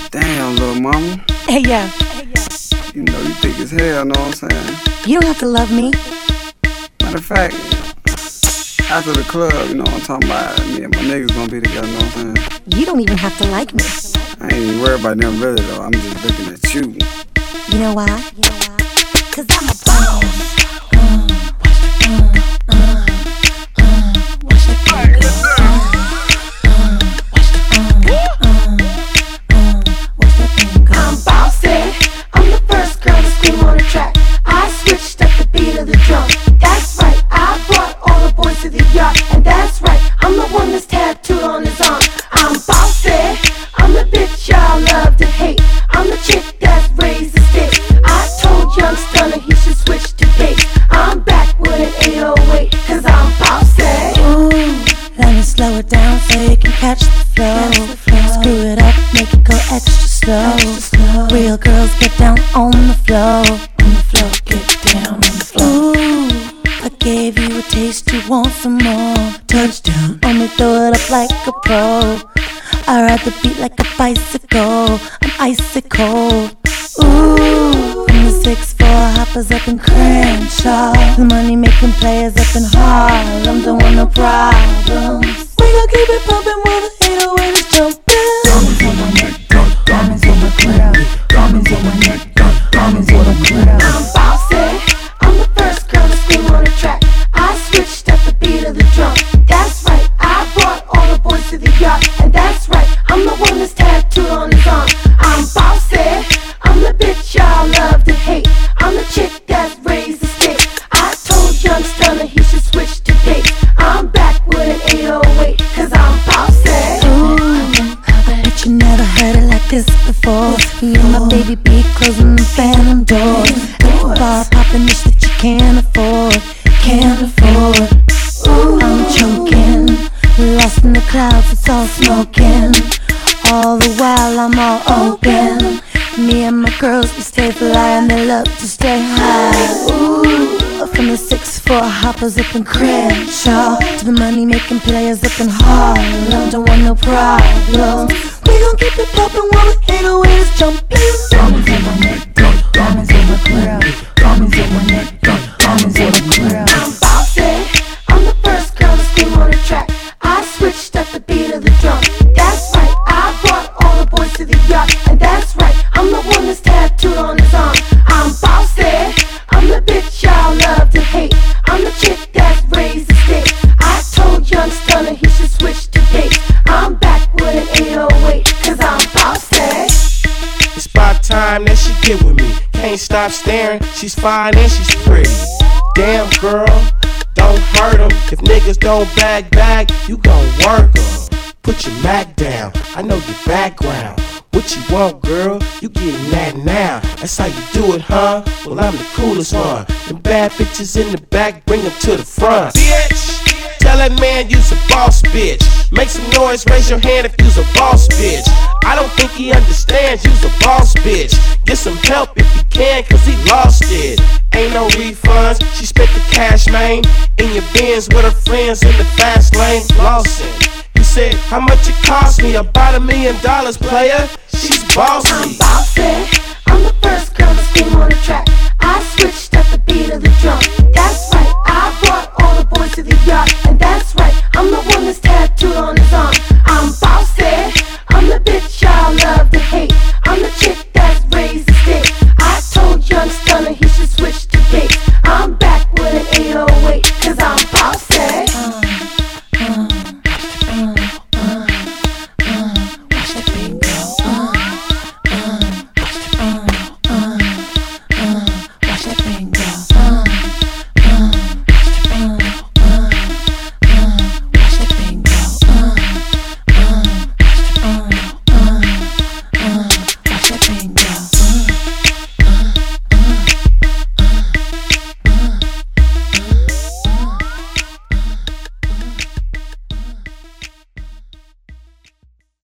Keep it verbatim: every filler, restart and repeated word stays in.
Damn, little mama. Hey, yo. You know you thick as hell, know what I'm saying? You don't have to love me. Matter of fact, after the club, you know what I'm talking about, me and my niggas gonna be together, know what I'm saying? You don't even have to like me. I ain't even worried about them really though, I'm just looking at you. You know why? You know why? Cause I'm a boss. And that's right, I'm the one that's tattooed on his arm. I'm bossy, I'm the bitch y'all love to hate. I'm the chick that's raised the stakes. I told Young Stunner he should switch to bass. I'm back with an eight oh eight, cause I'm bossy. Ooh, let me slow it down so you can catch the flow. Screw it up, make it go extra slow. Extra slow. Real girls get down on the floor. On the floor, get down on the floor. Ooh, I gave you a taste, you want some more. Touchdown, on me, throw it up like a pro. I ride the beat like a bicycle, I'm icy cold. Ooh, from the six four hoppers up in Crenshaw, the money making players up in Harlem don't want no problems. We gon' keep it pumping while the eight oh eight is jumping. Diamonds on my neck, diamonds on my crown, diamonds on my neck, diamonds on my crown. I'm bossy, I'm the first girl to scream on the track. I switched up the beat of the drum. That's right, I brought all the boys to the yard. And that's right, I'm the one that's tattooed on his arm. I'm bossy, I'm the bitch y'all love to hate. I'm the chick that's raised the stakes. I told Young Stunner he should switch to bass. I'm back with an eight oh eight, cause I'm bossy. Ooh, but you never heard it like this before. Me and my baby be closing the phantom doors. At the bar popping this that you can't afford. Can't afford. Ooh, I'm choking, lost in the clouds, it's all smoking. All the while I'm all open. Me and my girls, we stay fly and they love to stay high. Ooh, from the six four hoppers up in Crenshaw to the money making players up in Harlem, don't want no problems. We gon' keep it poppin' while the eight oh eight is jumping. Diamonds on my neck, diamonds on my crown, diamonds on my neck, diamonds on my crown. I'm bossy, I'm the first girl to scream on the track. I switched up the beat of the drum. That's right, I brought all the boys to the yard. And that's right, I'm the one that's tattooed on his arm. I'm bossy, I'm the bitch y'all love to hate. I'm the chick that's raised the stakes. I told Young Stunner he should switch to bass. I'm back with an eight oh eight, cause I'm bossy. It's about time that she get with me. Can't stop staring, she's fine and she's pretty. Damn girl, don't hurt 'em. If niggas don't bag bag, you gon' work 'em. Put your Mac down, I know your background. What you want, girl? You getting that now. That's how you do it, huh? Well, I'm the coolest one. Them bad bitches in the back, bring them to the front. Bitch, tell that man you's a boss, bitch. Make some noise, raise your hand if you's a boss, bitch. I don't think he understands you's a boss, bitch. Get some help if you can, cause he lost it. Ain't no refunds, she spent the cash, man. In your Benz with her friends in the fast lane, flossing. He said, how much it cost me? About a million dollars, player. She's bossy. I'm bossy, I'm the first girl to scream on the track. I switched up the beat of the drum. That's right, I brought all the boys to the yard. And that's right, I'm the one that's tattooed on his arm. I'm bossy, I'm the bitch y'all love to hate. I'm the chick that's raised the stakes. I told Young Stunner he should switch to bass. I'm back with an eight oh eight, cause I'm bossy.